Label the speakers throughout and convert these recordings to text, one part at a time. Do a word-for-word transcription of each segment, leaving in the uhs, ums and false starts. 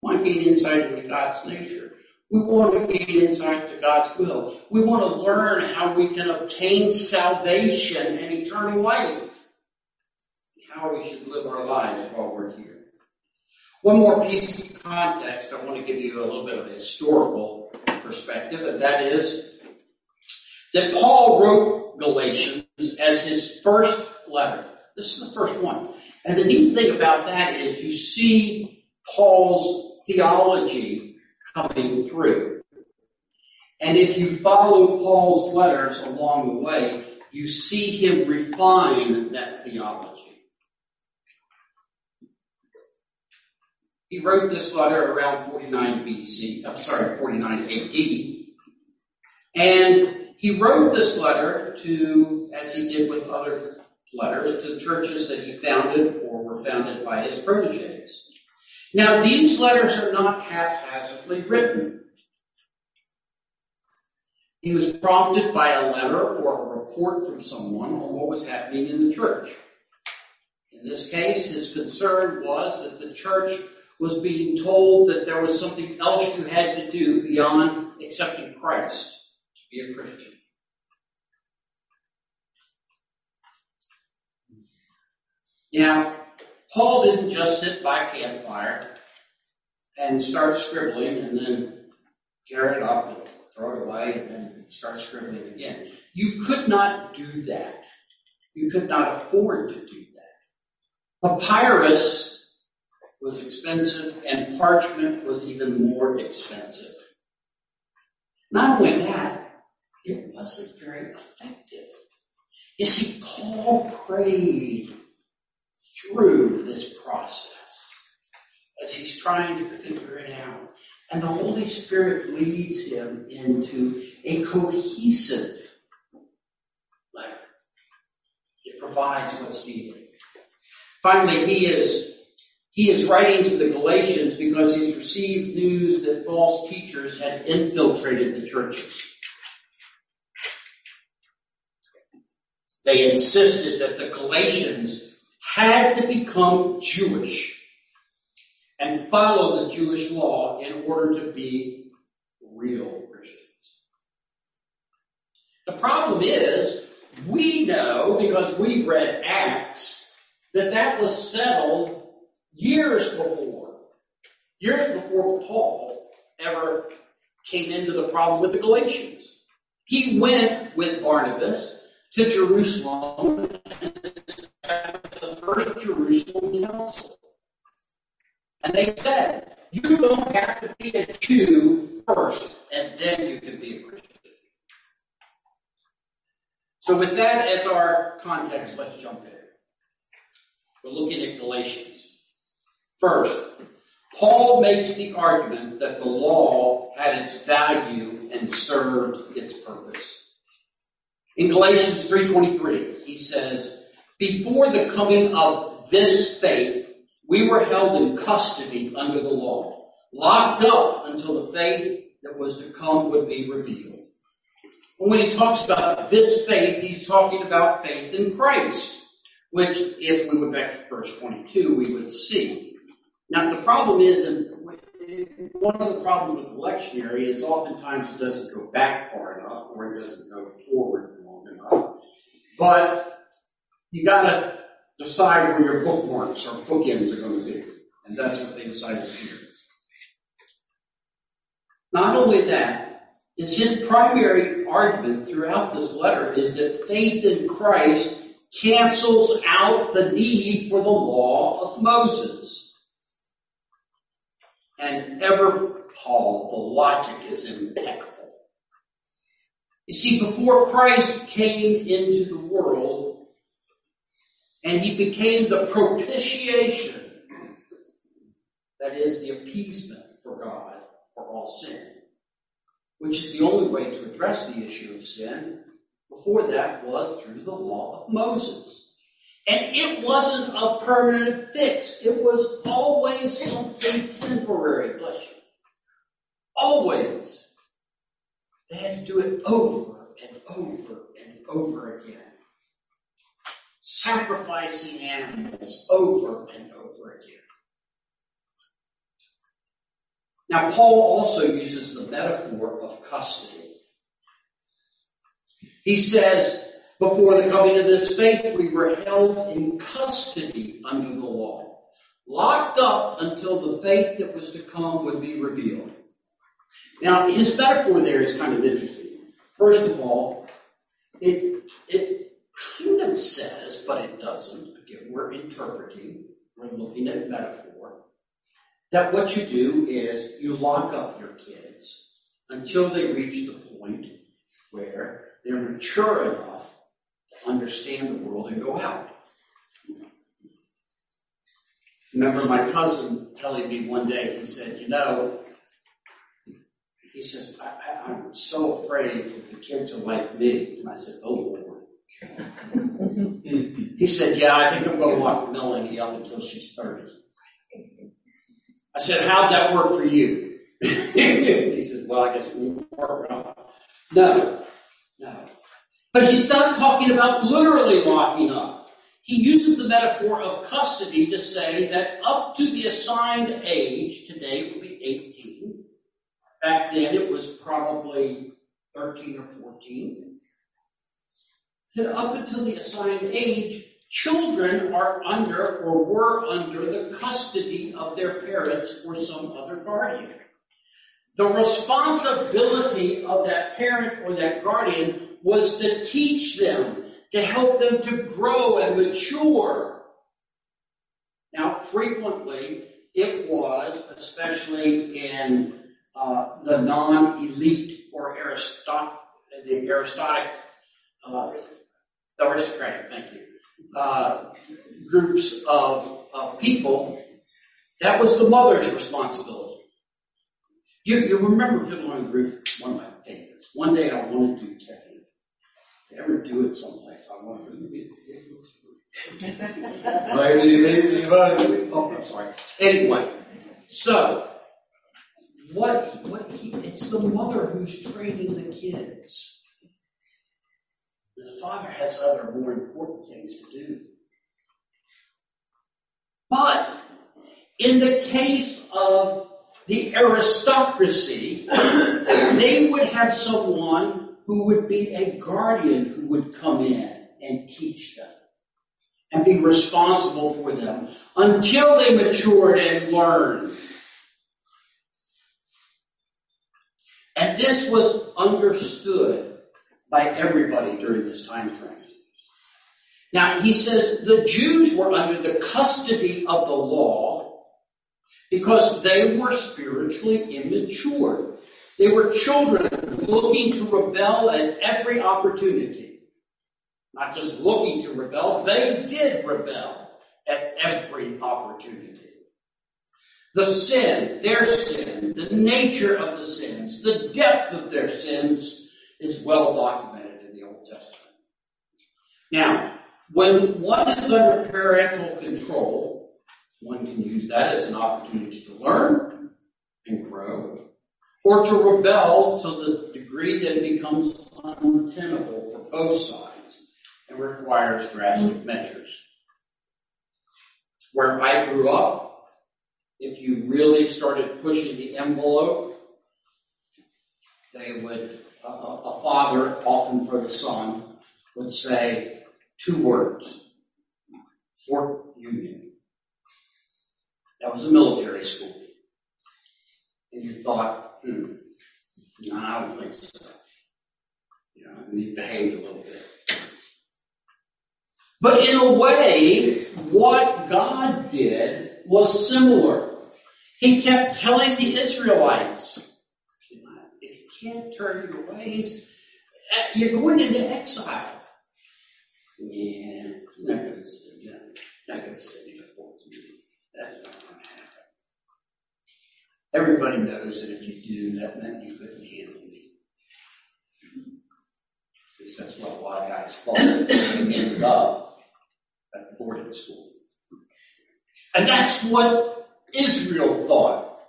Speaker 1: want to gain insight into God's nature. We want to gain insight to God's will. We want to learn how we can obtain salvation and eternal life. How we should live our lives while we're here. One more piece of context. I want to give you a little bit of a historical perspective, and that is that Paul wrote Galatians as his first letter. This is the first one. And the neat thing about that is you see Paul's theology coming through. And if you follow Paul's letters along the way, you see him refine that theology. He wrote this letter around forty-nine B C, I'm sorry, forty-nine A D. And he wrote this letter to, as he did with other letters, to churches that he founded or were founded by his proteges. Now, these letters are not haphazardly written. He was prompted by a letter or a report from someone on what was happening in the church. In this case, his concern was that the church was being told that there was something else you had to do beyond accepting Christ to be a Christian. Now, Paul didn't just sit by a campfire and start scribbling and then tear it up and throw it away and then start scribbling again. You could not do that. You could not afford to do that. Papyrus was expensive and parchment was even more expensive. Not only that, it wasn't very effective. You see, Paul prayed through this process as he's trying to figure it out. And the Holy Spirit leads him into a cohesive letter. It provides what's needed. Finally, he is He is writing to the Galatians because he's received news that false teachers had infiltrated the churches. They insisted that the Galatians had to become Jewish and follow the Jewish law in order to be real Christians. The problem is, we know, because we've read Acts, that that was settled Years before, years before Paul ever came into the problem with the Galatians. He went with Barnabas to Jerusalem and established the first Jerusalem council. And they said, you don't have to be a Jew first, and then you can be a Christian. So with that as our context, let's jump in. We're looking at Galatians. First, Paul makes the argument that the law had its value and served its purpose. In Galatians three twenty-three, he says, before the coming of this faith, we were held in custody under the law, locked up until the faith that was to come would be revealed. And when he talks about this faith, he's talking about faith in Christ, which, if we went back to verse twenty-two, we would see. Now, the problem is, and one of the problems with the lectionary is oftentimes it doesn't go back far enough, or it doesn't go forward long enough. But you got to decide where your bookmarks or bookends are going to be, and that's what they decided here. Not only that, is his primary argument throughout this letter is that faith in Christ cancels out the need for the law of Moses. And ever, Paul, the logic is impeccable. You see, before Christ came into the world, and he became the propitiation, that is, the appeasement for God for all sin, which is the only way to address the issue of sin. Before that was through the law of Moses. And it wasn't a permanent fix. It was always something temporary, bless you. Always. They had to do it over and over and over again. Sacrificing animals over and over again. Now, Paul also uses the metaphor of custody. He says, before the coming of this faith, we were held in custody under the law, locked up until the faith that was to come would be revealed. Now, his metaphor there is kind of interesting. First of all, it, it kind of says, but it doesn't. Again, we're interpreting, we're looking at metaphor, that what you do is you lock up your kids until they reach the point where they're mature enough to understand the world and go out. Remember my cousin telling me one day, he said, you know, he says, I, I, I'm so afraid that the kids are like me. And I said, oh, Lord. He said, yeah, I think I'm going to lock Melanie up until she's thirty. I said, how'd that work for you? He said, well, I guess we'll work on it. No, no. But he's not talking about literally locking up. He uses the metaphor of custody to say that up to the assigned age, today it would be eighteen. Back then it was probably thirteen or fourteen. That up until the assigned age, children are under or were under the custody of their parents or some other guardian. The responsibility of that parent or that guardian was to teach them, to help them to grow and mature. Now, frequently, it was, especially in uh, the non-elite or aristoc- the aristocratic, uh, aristocratic, thank you, uh, groups of, of people, that was the mother's responsibility. You, you remember Fiddler on the Roof, one of my favorites. One day I want to do Kevin. If I ever do it someplace, I want to do it. Oh, I'm sorry. Anyway, so what? What? He, it's the mother who's training the kids. The father has other more important things to do. But in the case of the aristocracy, they would have someone who would be a guardian who would come in and teach them and be responsible for them until they matured and learned. And this was understood by everybody during this time frame. Now, he says the Jews were under the custody of the law because they were spiritually immature. They were children looking to rebel at every opportunity. Not just looking to rebel, they did rebel at every opportunity. The sin, their sin, the nature of the sins, the depth of their sins is well documented in the Old Testament. Now, when one is under parental control, one can use that as an opportunity to learn and grow, or to rebel to the degree that it becomes untenable for both sides and requires drastic measures. Where I grew up, if you really started pushing the envelope, they would, a, a father, often for the son, would say two words: Fort Union. That was a military school. And you thought, hmm, no, I don't think so. You know, he behaved a little bit. But in a way, what God did was similar. He kept telling the Israelites, if you can't turn your ways, you're going into exile. Yeah, you're not going to send me. Not going to send me to Fort Union. That's not going to happen. Everybody knows that if you do, that meant you couldn't handle me. Because that's what a lot of guys thought. They ended up at boarding school. And that's what Israel thought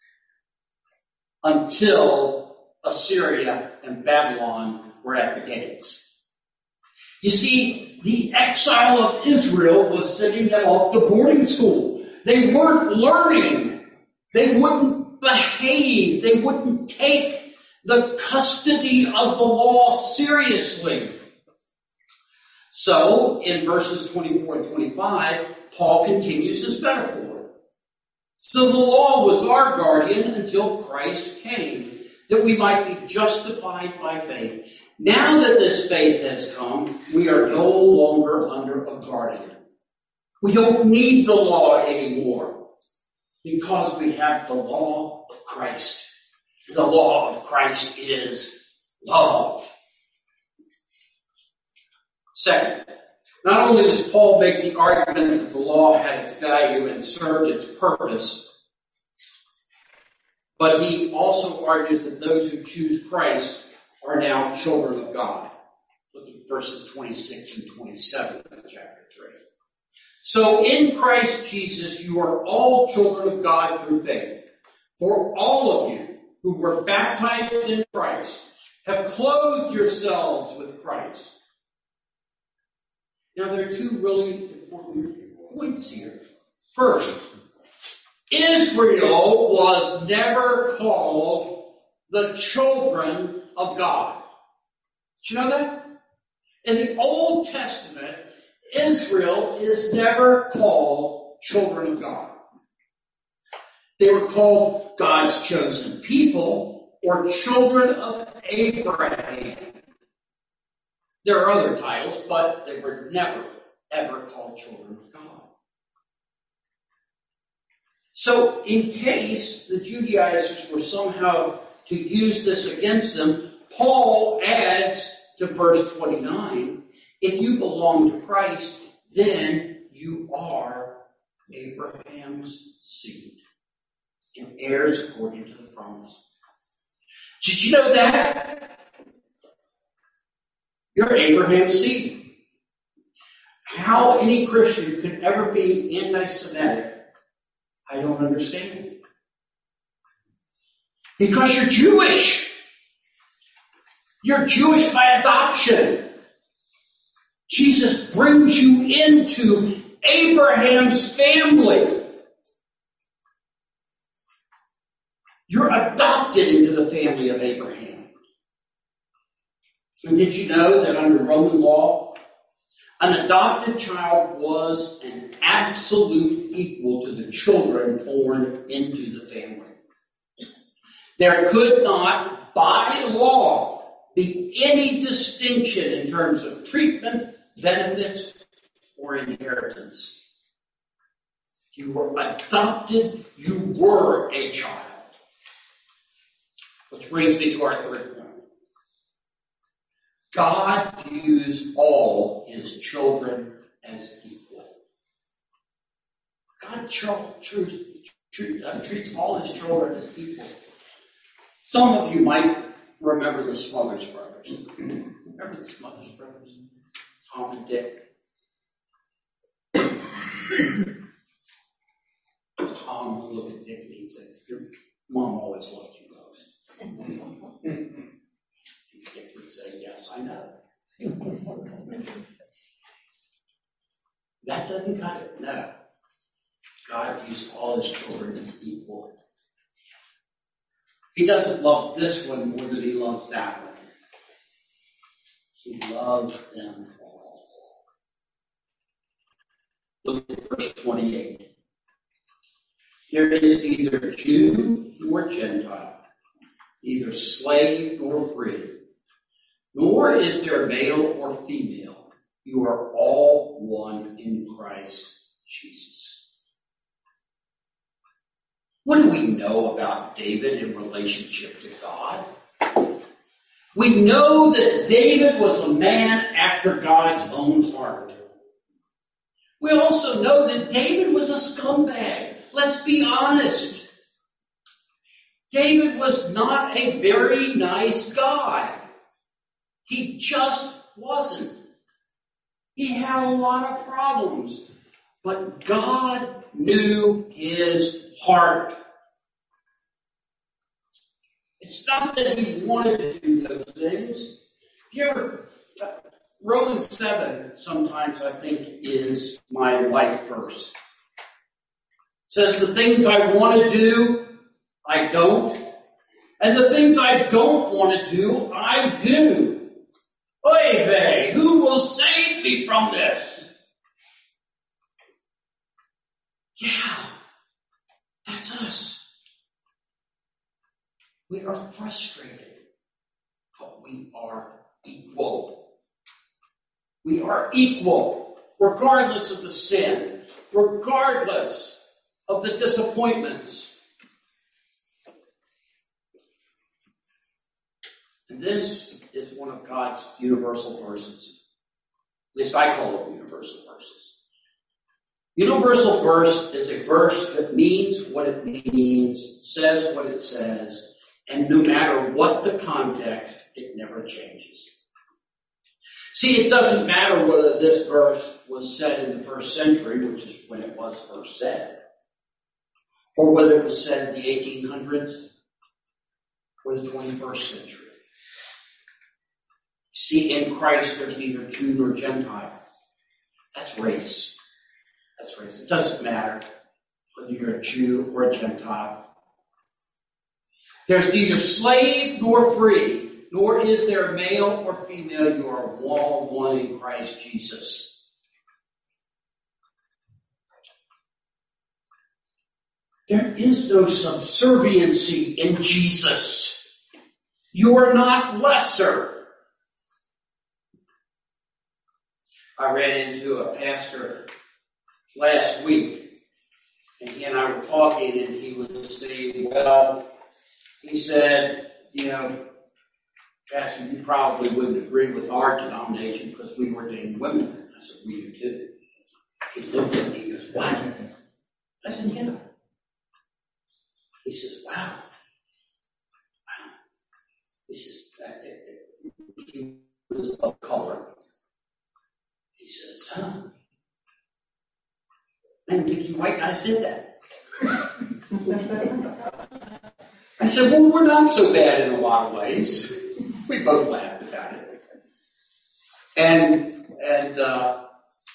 Speaker 1: until Assyria and Babylon were at the gates. You see, the exile of Israel was sending them off to boarding school. They weren't learning. They wouldn't behave. They wouldn't take the custody of the law seriously. So, in verses twenty-four and twenty-five, Paul continues his metaphor. So the law was our guardian until Christ came, that we might be justified by faith. Now that this faith has come, we are no longer under a guardian. We don't need the law anymore because we have the law of Christ. The law of Christ is love. Second, not only does Paul make the argument that the law had its value and served its purpose, but he also argues that those who choose Christ are now children of God. Look at verses twenty-six and twenty-seven of chapter three. So in Christ Jesus you are all children of God through faith. For all of you who were baptized in Christ have clothed yourselves with Christ. Now, there are two really important points here. First, Israel was never called the children of God. Did you know that? In the Old Testament, Israel is never called children of God. They were called God's chosen people or children of Abraham. There are other titles, but they were never, ever called children of God. So, in case the Judaizers were somehow to use this against them, Paul adds to verse twenty-nine, if you belong to Christ, then you are Abraham's seed and heirs according to the promise. Did you know that? You're Abraham's seed. How any Christian could ever be anti-Semitic, I don't understand. Because you're Jewish. You're Jewish by adoption. Jesus brings you into Abraham's family. You're adopted into the family of Abraham. And did you know that under Roman law, an adopted child was an absolute equal to the children born into the family? There could not, by law, be any distinction in terms of treatment, benefits, or inheritance. If you were adopted, you were a child. Which brings me to our third point. God views all his children as equal. God treats, treats all his children as equal. Some of you might remember the Smothers Brothers. Remember the Smothers Brothers? Tom and Dick. Tom would look at Dick and he'd say, your mom always loved you most. Dick would say, yes, I know. That doesn't cut it. No. God views all his children as equal. He doesn't love this one more than he loves that one. He loves them all. Look at verse twenty-eight. There is neither Jew nor Gentile, neither slave nor free, nor is there male or female. You are all one in Christ Jesus. What do we know about David in relationship to God? We know that David was a man after God's own heart. We also know that David was a scumbag. Let's be honest. David was not a very nice guy. He just wasn't. He had a lot of problems. But God knew his heart. It's not that he wanted to do those things. You ever, Romans seven sometimes I think is my life verse. It says the things I want to do, I don't. And the things I don't want to do, I do. Oy vey, who will save me from this? Yeah, that's us. We are frustrated, but we are equal. We are equal, regardless of the sin, regardless of the disappointments. And this is one of God's universal verses. At least I call them universal verses. Universal verse is a verse that means what it means, says what it says, and no matter what the context, it never changes. See, it doesn't matter whether this verse was said in the first century, which is when it was first said, or whether it was said in the eighteen hundreds or the twenty-first century. See, in Christ, there's neither Jew nor Gentile. That's race. That's race. It doesn't matter whether you're a Jew or a Gentile. There's neither slave nor free, nor is there male or female. You are all one in Christ Jesus. There is no subserviency in Jesus. You are not lesser. I ran into a pastor last week, and he and I were talking, and he was saying, well, he said, you know, Pastor, you probably wouldn't agree with our denomination because we ordain women. I said, we do too. He looked at me and goes, what? I said, yeah. He says, wow. Wow. He says, he was of color. He says, huh? I didn't think you white guys did that. I said, well, we're not so bad in a lot of ways. We both laughed about it. And and uh,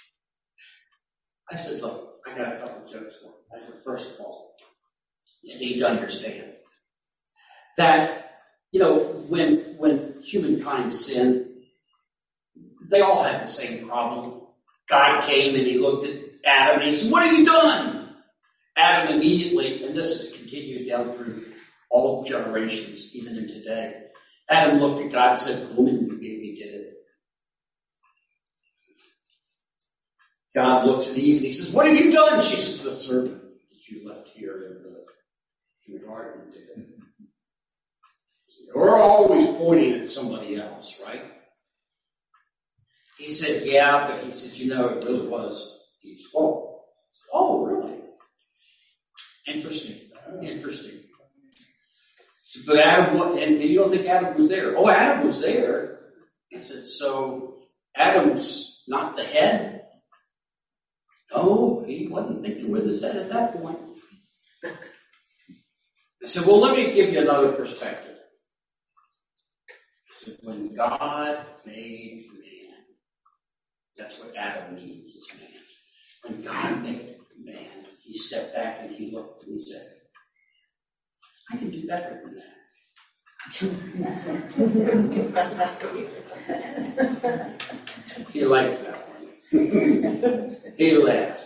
Speaker 1: I said, look, I got a couple of jokes for him. I said, first of all, you need to understand that, you know, when when humankind sinned, they all had the same problem. God came and he looked at Adam and he said, what have you done? Adam immediately, and this is continued down through all generations, even in today. Adam looked at God and said, the woman you gave me did it. God looks at Eve and he says, what have you done? She says, the serpent that you left here in the, in the garden did it. We're always pointing at somebody else, right? He said, yeah, but he said, you know, it really was Eve's fault. Said, oh, really? Interesting. Interesting. So, but Adam, and, and you don't think Adam was there? Oh, Adam was there. I said, so Adam's not the head? No, he wasn't thinking with his head at that point. I said, well, let me give you another perspective. I said, when God made man, that's what Adam needs is man. When God made man, he stepped back and he looked and he said, I can do better than that. He liked that one. He laughed.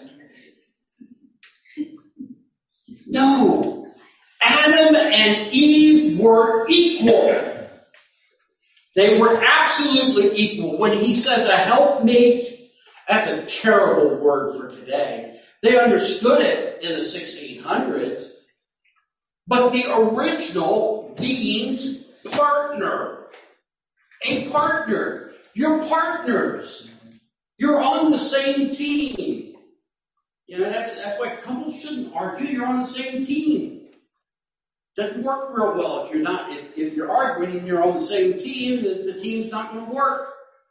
Speaker 1: No. Adam and Eve were equal. They were absolutely equal. When he says a helpmate, that's a terrible word for today. They understood it in the sixteen hundreds. But the original means partner. A partner. You're partners. You're on the same team. You know, that's that's why couples shouldn't argue. You're on the same team. Doesn't work real well if you're not, if, if you're arguing and you're on the same team, the, the team's not going to work.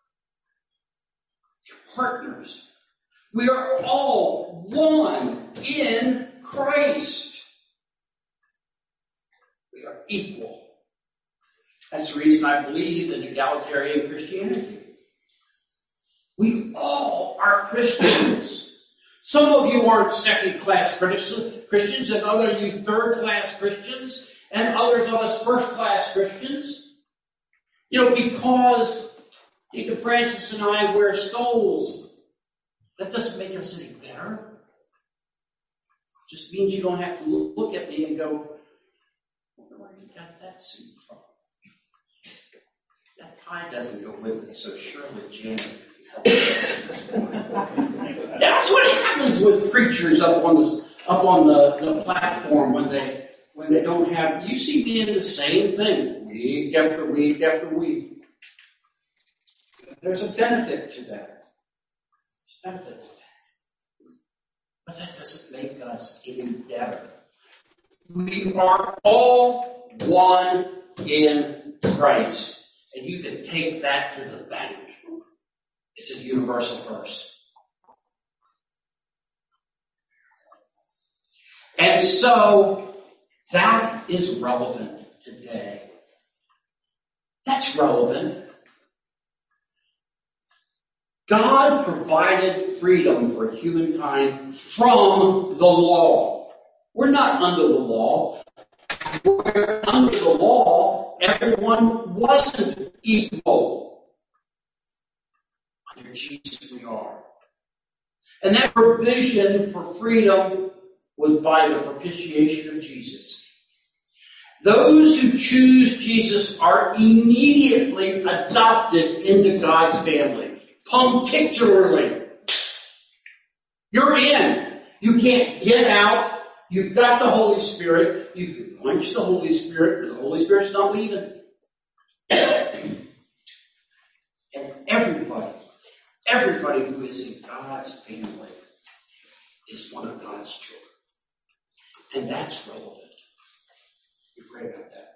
Speaker 1: You're partners. We are all one in Christ. We are equal. That's the reason I believe in egalitarian Christianity. We all are Christians. Some of you aren't second-class Christians, and others of you third-class Christians, and others of us first-class Christians. You know, because Deacon Francis and I wear stoles, that doesn't make us any better. It just means you don't have to look at me and go, I wonder where you got that suit from. That tie doesn't go with it, so surely Janet can help us. That's what happens with preachers up on the up on the, the platform when they when they don't have. You see me in the same thing week after week after week. There's a benefit to that. There's a benefit to that. But that doesn't make us any better. We are all one in Christ. And you can take that to the bank. It's a universal verse. And so, that is relevant today. That's relevant. God provided freedom for humankind from the law. We're not under the law. We're under the law. Everyone wasn't equal. Under Jesus we are. And that provision for freedom was by the propitiation of Jesus. Those who choose Jesus are immediately adopted into God's family. Punctually. You're in. You can't get out. You've got the Holy Spirit. You can quench the Holy Spirit, but the Holy Spirit's not leaving. And everybody, everybody who is in God's family is one of God's children. And that's relevant. We pray about that.